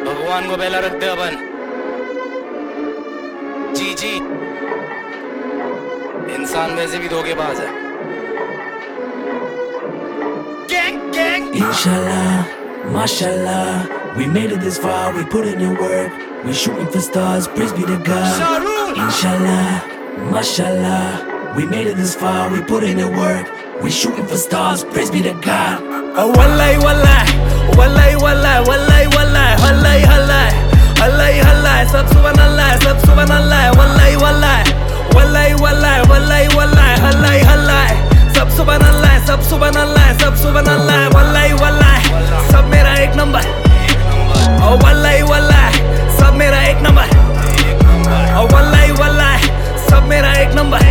भगवान को पहला रखते अपन। जी जी, इंसान वैसे भी धोखेबाज है। Gang gang. Inshallah, mashallah, we made it this far, we put in the work, we shooting for stars, praise be to God. Inshallah, mashallah, we made it this far, we put in the work, we shooting for stars, praise be to God. Wallahi wallahi, wallahi wallahi, wallahi wallahi, wallahi wallahi, wallahi wallahi, sab subhanallah, sab subhanallah, wallahi wallahi, wallahi wallahi, wallahi wallahi, wallahi wallahi, sab subhanallah, sab subhanallah, sab subhanallah, wallahi wallahi, सब मेरा एक number, ओ wallahi wallahi, सब मेरा एक number, ओ wallahi wallahi, सब मेरा एक number,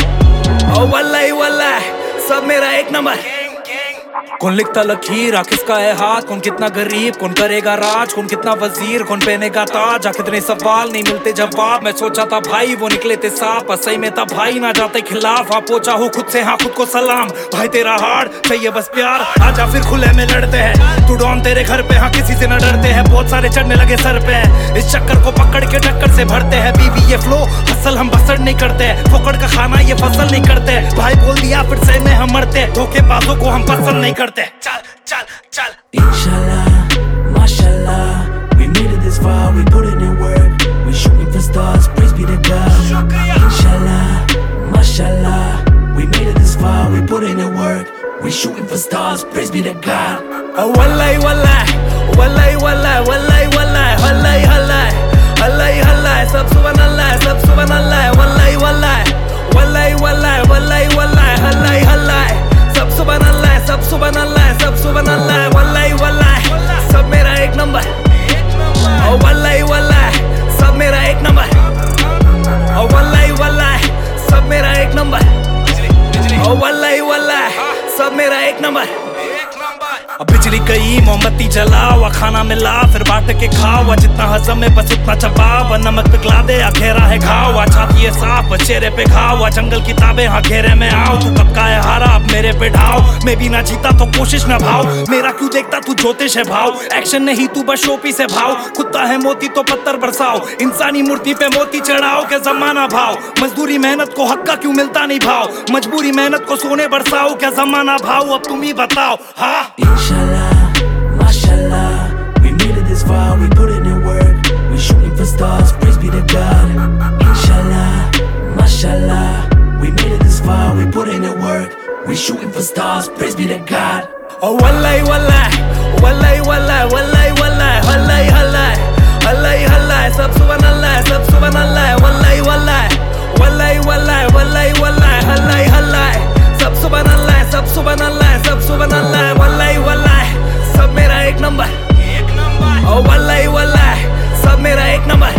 ओ wallahi wallahi, सब मेरा एक नंबर। कौन लिखता लकीर, किसका है हाथ, कौन कितना गरीब, कौन करेगा राज, कौन कितना वजीर, कौन पहनेगा ताज, कितने सवाल नहीं मिलते जवाब। मैं सोचा था भाई वो निकले थे साफ, सही में था भाई ना जाते खिलाफ। हाँ पोचा हूँ खुद से, हाँ खुद को सलाम। भाई तेरा हार्ड चाहिए बस प्यार, आजा फिर खुले में लड़ते हैं। तू डॉन तेरे घर पे, हाँ किसी से न डरते हैं। बहुत सारे चढ़ने लगे सर पे, इस चक्कर को पकड़ के टक्कर से भरते हैं। बीबी ये फ्लो फसल हम बसड़ नहीं करते, फोकड़ का खाना ये फसल नहीं करते। भाई बोल दिया फिर सही में हम मरते, धोखेबाजों को हम पसंद नहीं करते। चल चल चल। Inshallah, mashallah, we made it this far, we put in the work, we shooting for stars, praise be to God. Inshallah, mashallah, we made it this far, we put in the work, we shooting for stars, praise be to God. Wallahi wallahi, wallahi wallahi, wallahi wallahi, wallahi wallahi, wallahi wallahi, sab subhanallah, sab subhanallah, wallahi wallahi, wallahi wallahi, wallahi wallahi, wallahi wallahi, sab subhanallah, sab subhanallah, sab subhanallah, wallahi wallahi, सब मेरा एक number, ओ wallahi wallahi, सब मेरा एक number, ओ wallahi wallahi, सब मेरा एक number, ओ wallahi wallahi, सब मेरा एक नंबर। अब बिजली गई मोमबत्ती जलाओ, खाना मिला फिर बांट के खाओ। जितना हजम है बस उतना चबाओ, नमक पिघला दे घेरा है घाव। छाती है साफ चेहरे पे घाव, जंगल किताबें हाँ घेरे में आओ। तू कब का है हारा अब मेरे पे ढाओ, मैं भी ना जीता तो कोशिश न भाव। मेरा क्यों देखता तू ज्योतिष है भाव, एक्शन नहीं तू बस शोपी से भाव। खुदा है मोती तो पत्थर बरसाओ, इंसानी मूर्ति पे मोती चढ़ाओ। क्या जमाना भाव, मजदूरी मेहनत को हक का क्यों मिलता नहीं भाव। मजबूरी मेहनत को सोने बरसाओ, क्या जमाना भाव अब तुम ही बताओ। हाँ Inshallah, mashallah, we made it this far, we put in the work, we shooting for stars, praise be to God. Inshallah, mashallah, we made it this far, we put in the work, we shooting for stars, praise be to God. Oh wallahi wallahi, wallahi wallahi, wallahi wallahi, wallahi wallahi, wallahi wallahi, sab subhanallah, sab subhanallah, wallahi wallahi, wallahi wallahi, wallahi wallahi, wallahi wallahi, sab subhanallah, sab subhanallah, sab subhanallah, wallahi wallahi, सब मेरा एक number, ओ wallahi wallahi, सब मेरा एक number,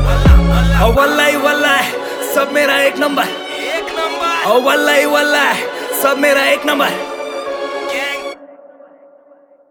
ओ wallahi wallahi, सब मेरा एक number, ओ wallahi wallahi, सब मेरा एक नंबर।